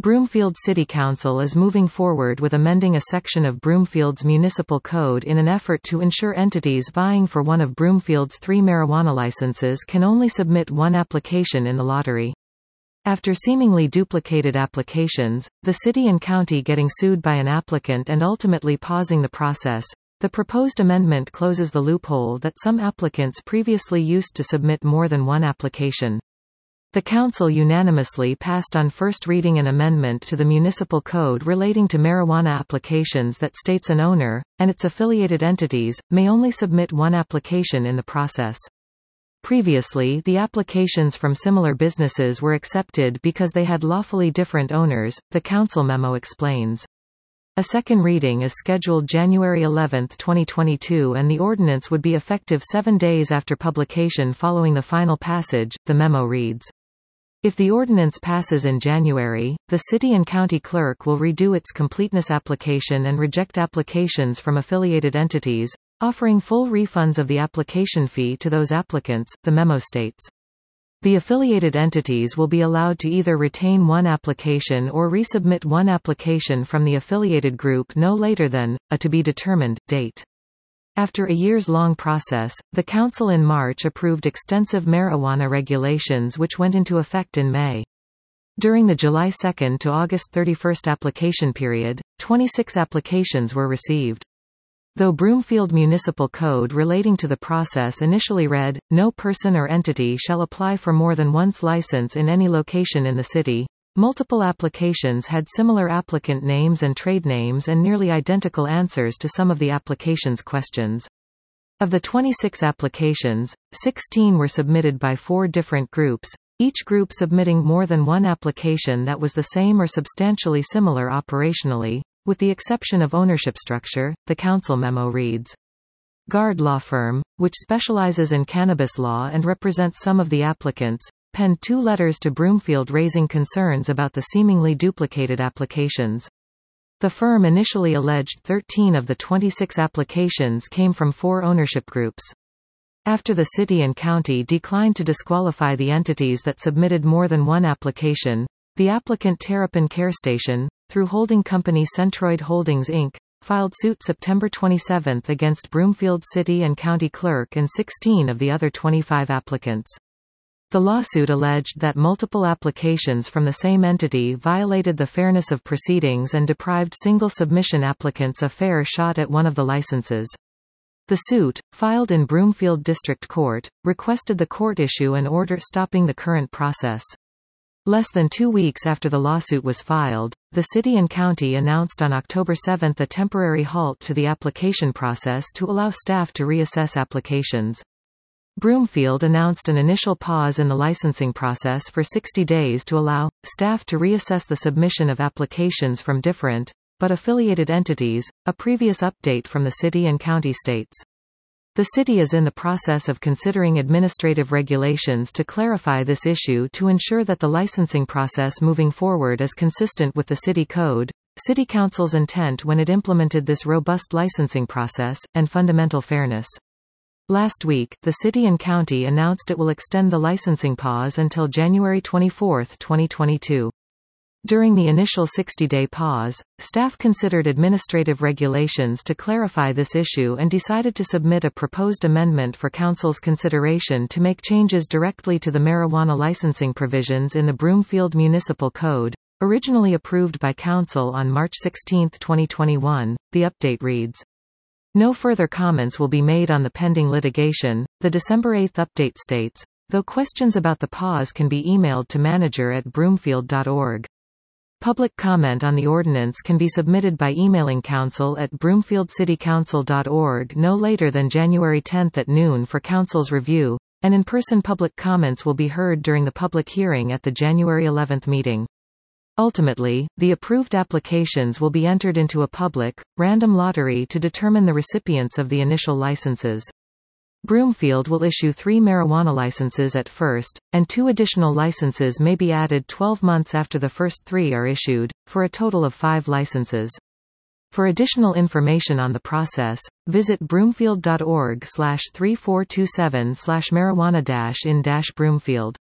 Broomfield City Council is moving forward with amending a section of Broomfield's municipal code in an effort to ensure entities vying for one of Broomfield's 3 marijuana licenses can only submit one application in the lottery. After seemingly duplicated applications, the city and county getting sued by an applicant and ultimately pausing the process, the proposed amendment closes the loophole that some applicants previously used to submit more than one application. The Council unanimously passed on first reading an amendment to the municipal code relating to marijuana applications that states an owner, and its affiliated entities, may only submit one application in the process. Previously, the applications from similar businesses were accepted because they had lawfully different owners, the Council memo explains. A second reading is scheduled January 11, 2022, and the ordinance would be effective 7 days after publication following the final passage, the memo reads. If the ordinance passes in January, the city and county clerk will redo its completeness application and reject applications from affiliated entities, offering full refunds of the application fee to those applicants, the memo states. The affiliated entities will be allowed to either retain one application or resubmit one application from the affiliated group no later than a to-be-determined date. After a years-long process, the Council in March approved extensive marijuana regulations which went into effect in May. During the July 2 to August 31 application period, 26 applications were received. Though Broomfield Municipal Code relating to the process initially read, "No person or entity shall apply for more than one's license in any location in the city," multiple applications had similar applicant names and trade names and nearly identical answers to some of the application's questions. Of the 26 applications, 16 were submitted by 4 different groups, each group submitting more than one application that was the same or substantially similar operationally, with the exception of ownership structure, the Council memo reads. Guard Law Firm, which specializes in cannabis law and represents some of the applicants, penned 2 letters to Broomfield raising concerns about the seemingly duplicated applications. The firm initially alleged 13 of the 26 applications came from 4 ownership groups. After the city and county declined to disqualify the entities that submitted more than one application, the applicant Terrapin Care Station, through holding company Centroid Holdings Inc., filed suit September 27 against Broomfield City and County Clerk and 16 of the other 25 applicants. The lawsuit alleged that multiple applications from the same entity violated the fairness of proceedings and deprived single submission applicants a fair shot at one of the licenses. The suit, filed in Broomfield District Court, requested the court issue an order stopping the current process. Less than 2 weeks after the lawsuit was filed, the city and county announced on October 7 a temporary halt to the application process to allow staff to reassess applications. Broomfield announced an initial pause in the licensing process for 60 days to allow staff to reassess the submission of applications from different, but affiliated entities, a previous update from the city and county states. The city is in the process of considering administrative regulations to clarify this issue to ensure that the licensing process moving forward is consistent with the city code, city council's intent when it implemented this robust licensing process, and fundamental fairness. Last week, the city and county announced it will extend the licensing pause until January 24, 2022. During the initial 60-day pause, staff considered administrative regulations to clarify this issue and decided to submit a proposed amendment for Council's consideration to make changes directly to the marijuana licensing provisions in the Broomfield Municipal Code, originally approved by Council on March 16, 2021. The update reads. No further comments will be made on the pending litigation, the December 8 update states, though questions about the pause can be emailed to manager@broomfield.org. Public comment on the ordinance can be submitted by emailing council@broomfieldcitycouncil.org no later than January 10 at noon for Council's review, and in-person public comments will be heard during the public hearing at the January 11 meeting. Ultimately, the approved applications will be entered into a public, random lottery to determine the recipients of the initial licenses. Broomfield will issue 3 marijuana licenses at first, and 2 additional licenses may be added 12 months after the first 3 are issued, for a total of 5 licenses. For additional information on the process, visit broomfield.org/3427/marijuana-in-Broomfield.